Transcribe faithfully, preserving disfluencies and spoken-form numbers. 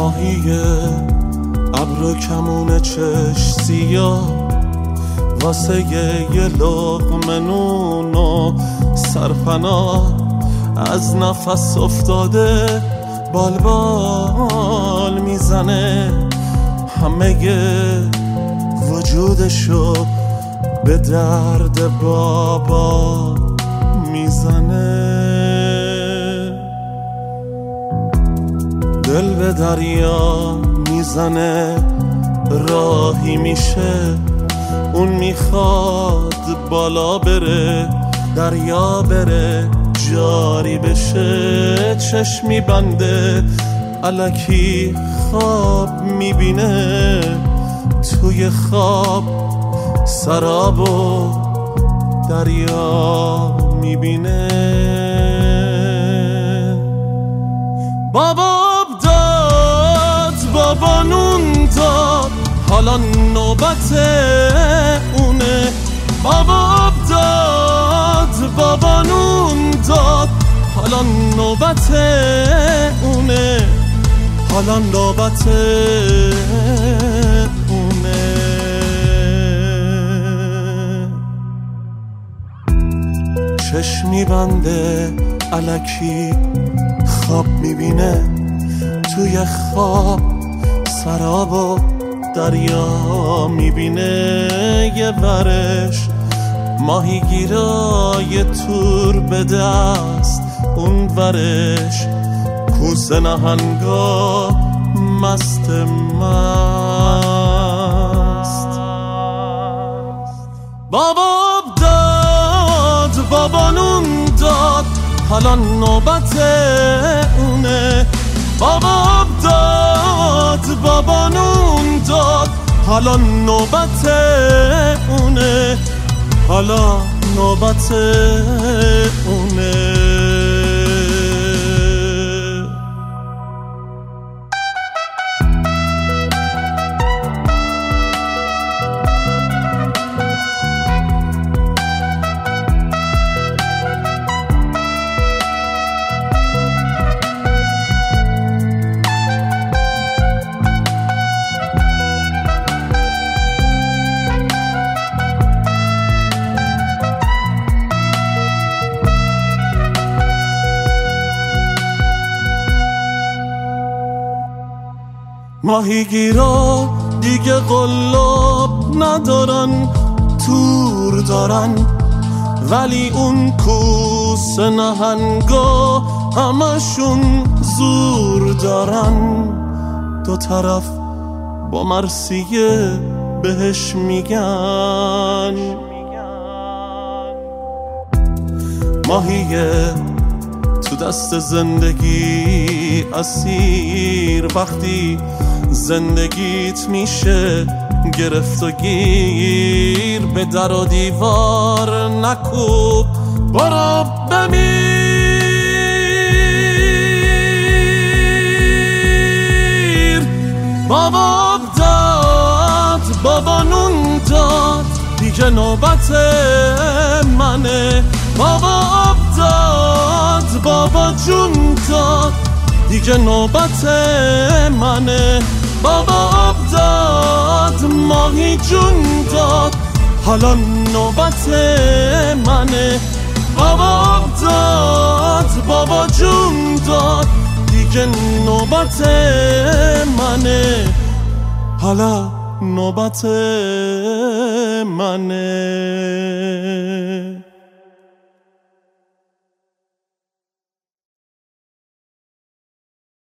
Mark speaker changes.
Speaker 1: ماهی ابر و کمون چش سیاه واسه یه لقمه نون و سرپناه از نفس افتاده بال بال میزنه، همه وجودشو به درد بابا میزنه. دل به دریا میزنه راهی میشه، اون میخواد بالا بره دریا بره جاری بشه، چشمی بنده الکی خواب میبینه، توی خواب سراب و دریا میبینه. بابا داد بابا نون داد حالا نوبت اونه، بابا داد بابا نون داد حالا نوبت اونه، حالا نوبت اونه. چشمی بنده الکی خواب میبینه، توی خواب سراب و دریا میبینه، یه ورش ماهی گیرای تور به دست، اون ورش کوسه نهنگا مست مست. بابا داد بابا نون داد حالا نوبت اونه، بابا داد بابا نون داد حالا نوبت اونه، حالا نوبت اونه. ماهیگیرا دیگه قلاب ندارن تور دارن، ولی اون کوسه نهنگا همشون زور دارن، دو طرف با مرثیه بهش میگن. ماهیه تو دست زندگی اسیر، وقتی زندگیت میشه گرفت و گیر، به در و دیوار نکوب برو بمیر. بابا داد بابا نون داد دیگه نوبت منه، بابا داد بابا جون داد دیگه نوبت منه، بابا آب داد ماهی جون داد حالا نوبت منه، بابا آب داد بابا جون داد دیگه نوبت منه، حالا نوبت منه.